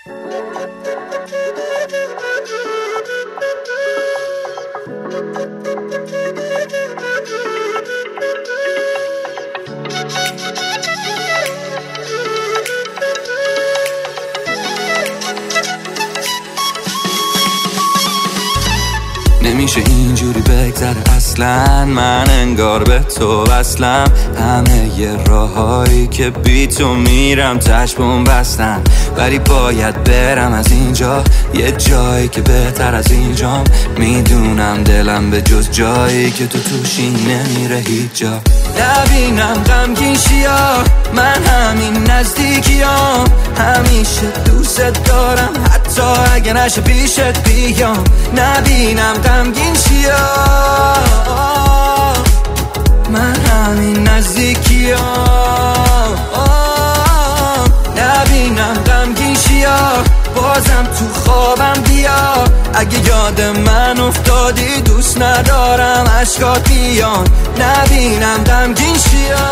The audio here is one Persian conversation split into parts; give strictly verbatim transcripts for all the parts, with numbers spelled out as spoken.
نمیشه اینجوری بگذره اصلا، من انگار به تو وصلم. همه یه راهایی که بی تو میرم تشبون بستن، ولی باید برم از اینجا یه جایی که بهتر از اینجام. میدونم دلم به جز جایی که تو توشی نمیره هیچ جا. نبینم غمگین شیا، من همین نزدیکیام. همیشه دوست دارم حتی اگه نشه پیشت بیام. نبینم غمگین شیا، من همین نزدیکیام. نبینم غمگین شیا، بازم تو خوابم بیا. اگه یاد من افتادی دوست ندارم اشکات بیان. نبینم غمگین شیا،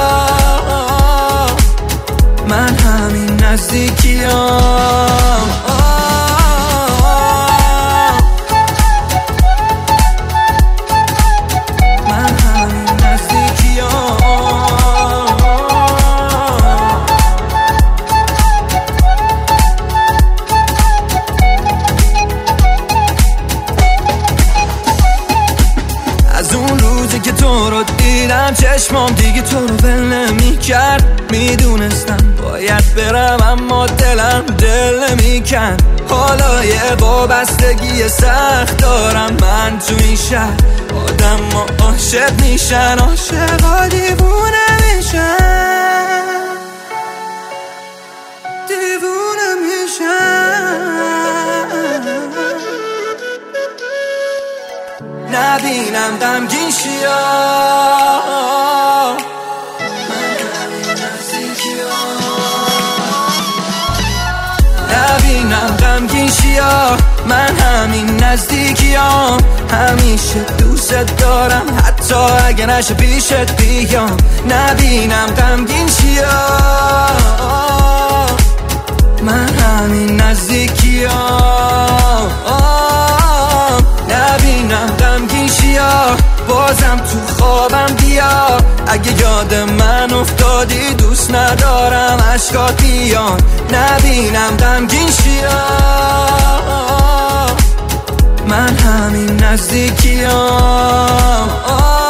من همین نزدیکیام. که تو رو دیدم چشمام دیگه تو رو ول نمی کرد. میدونستم باید برم اما دلم دل نمی کرد. حالا یه وابستگی سخت دارم من تو این شهر. آدم ما عاشق میشن، عاشقا دیوونه میشن، دیوونه میشن. نبینم غمگین شیا، من همین نزدیکیام. نبینم غمگین شیا، من همین نزدیکیام. همیشه دوست دارم حتی اگه نشه پیشت بیام. نبینم غمگین شیا، من همین نزدیکیام. نبینم غمگین شیا، بازم تو خوابم بیا. اگه یاد من افتادی دوست ندارم اشکات بیان. نبینم غمگین شیا، من همین نزدیکیام.